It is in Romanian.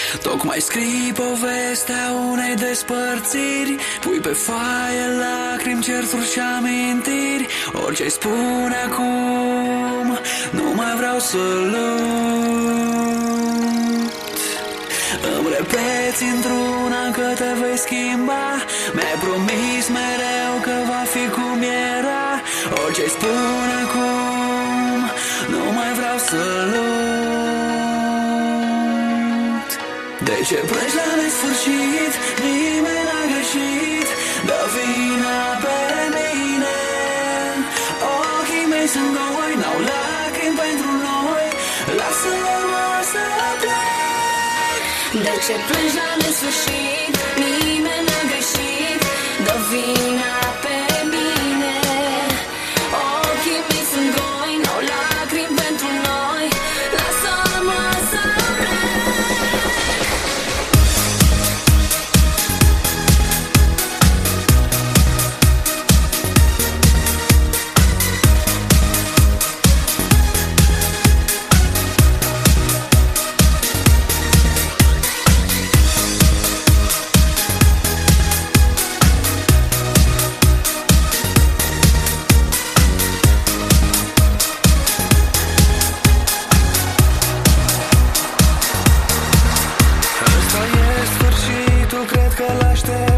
Tocmai scrii povestea unei despărțiri, pui pe foaie lacrimi, certuri și amintiri. Orice-i spune acum, nu mai vreau să lut. Îmi repeți într-una că te vei schimba, mi-ai promis mereu că va fi cum era. Orice-i spune acum, nu mai vreau să lut. De ce pleci la nesfârșit? Nimeni n-a greșit, dă vina pe mine. Ochii mei sunt goi, n-au lacrimi pentru noi, lasă-mă să plec. De ce pleci la nesfârșit? Nimeni n-a greșit, dă vina pe mine. Ochii mei sunt goi, n-au lacrimi pentru noi, lasă-mă să Ăsta e sfârșitul, cred că l-aștept.